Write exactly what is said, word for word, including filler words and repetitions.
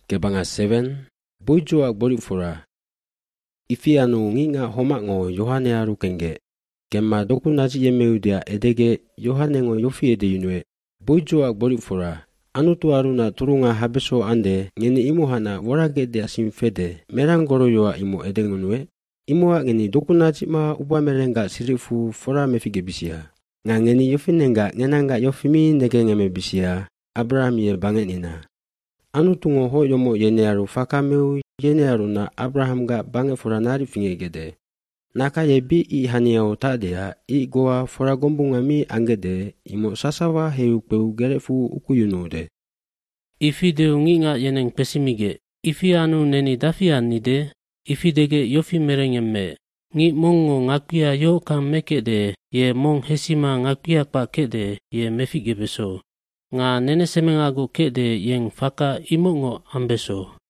Kebanga seven, Boijoak Borifora. Ifianu nginga homango Yohane aru kenge. Gemma doku naji yemeudia edege Yohanengo yofi ede yunwe. Boijoak Borifora. Anutu aruna turunga habeso ande ngeni imuhana warage de asimfede merangoro yoa imu edengunwe. Imua ngeni doku naji ma ubamerenga sirifu fora mefige bisia. Nga ngeni yofinenga ngenanga yofimi nege ngeme bisia. Abraham ye bangenina. Anu tungo ho yomo yenearu fakameu yenearu na Abraham ga bange foranari fingegede. Naka ye bi I haniao tadea I goa foragombunga mi angede imo sasawa heu peu gerefu ukuyunude. Ifide unginga yeneng pesimige. Ifi anu neni dafian nide. Ifidege yofi merengemme. Ngi mongo ngakia yo kam mekede ye mong hesima ngakia pa kede ye mefige beso. Nga nene semengago kede yeng faka imongo ambeso.